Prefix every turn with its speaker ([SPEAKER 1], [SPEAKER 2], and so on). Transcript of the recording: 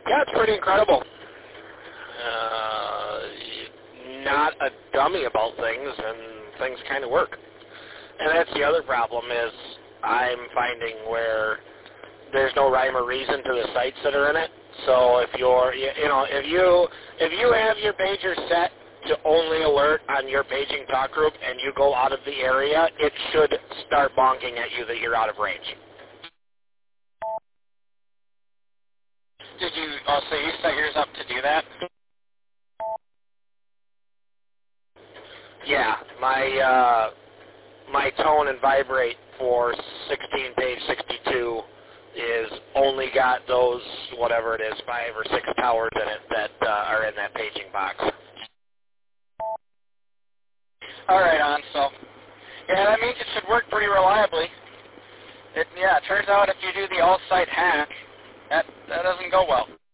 [SPEAKER 1] Yeah, it's pretty incredible. Not a dummy about things, and things kind of work. And that's the other problem is I'm finding where there's no rhyme or reason to the sites that are in it. So if if you have your pager set to only alert on your paging talk group and you go out of the area, it should start bonking at you that you're out of range.
[SPEAKER 2] So you set yours up to do that?
[SPEAKER 1] Yeah, my tone and vibrate for 16 page 62 is only got those, whatever it is, 5 or 6 towers in it that are in that paging box.
[SPEAKER 2] All right, on. So, yeah, that means it should work pretty reliably. It turns out if you do the all-site hack, that doesn't go well.